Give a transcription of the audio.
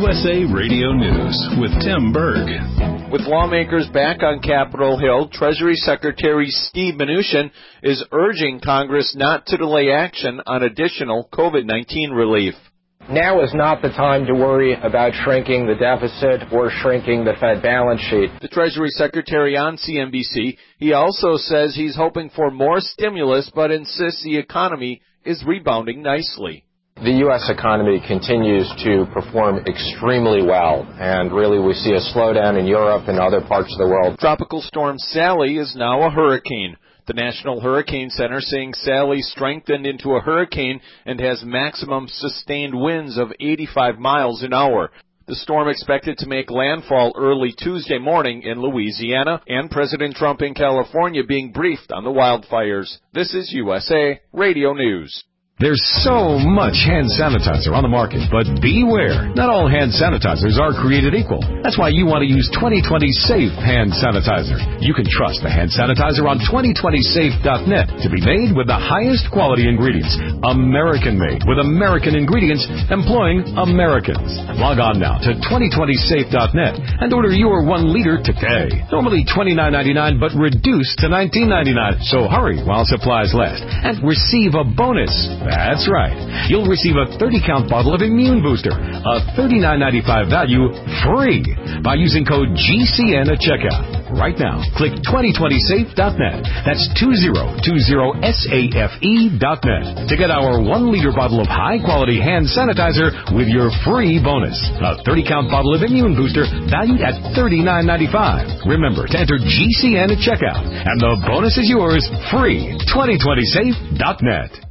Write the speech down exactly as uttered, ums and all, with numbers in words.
S A Radio News with Tim Berg. With lawmakers back on Capitol Hill, Treasury Secretary Steve Mnuchin is urging Congress not to delay action on additional COVID nineteen relief. Now is not the time to worry about shrinking the deficit or shrinking the Fed balance sheet. The Treasury Secretary on C N B C, he also says he's hoping for more stimulus, but insists the economy is rebounding nicely. The U S economy continues to perform extremely well, and really we see a slowdown in Europe and other parts of the world. Tropical storm Sally is now a hurricane. The National Hurricane Center saying Sally strengthened into a hurricane and has maximum sustained winds of eighty-five miles an hour. The storm expected to make landfall early Tuesday morning in Louisiana, and President Trump in California being briefed on the wildfires. This is U S A Radio News. There's so much hand sanitizer on the market, but beware. Not all hand sanitizers are created equal. That's why you want to use twenty twenty Safe Hand Sanitizer. You can trust the hand sanitizer on twenty twenty safe dot net to be made with the highest quality ingredients. American-made with American ingredients employing Americans. Log on now to twenty twenty safe dot net and order your one liter today. Normally twenty-nine ninety-nine, but reduced to nineteen ninety-nine. So hurry while supplies last and receive a bonus. That's right. You'll receive a thirty count bottle of Immune Booster, a thirty-nine ninety-five value, free by using code G C N at checkout. Right now, click twenty twenty safe dot net. That's twenty twenty safe dot net to get our one liter bottle of high-quality hand sanitizer with your free bonus. A thirty count bottle of Immune Booster valued at thirty-nine ninety-five. Remember to enter G C N at checkout, and the bonus is yours free. twenty twenty safe dot net.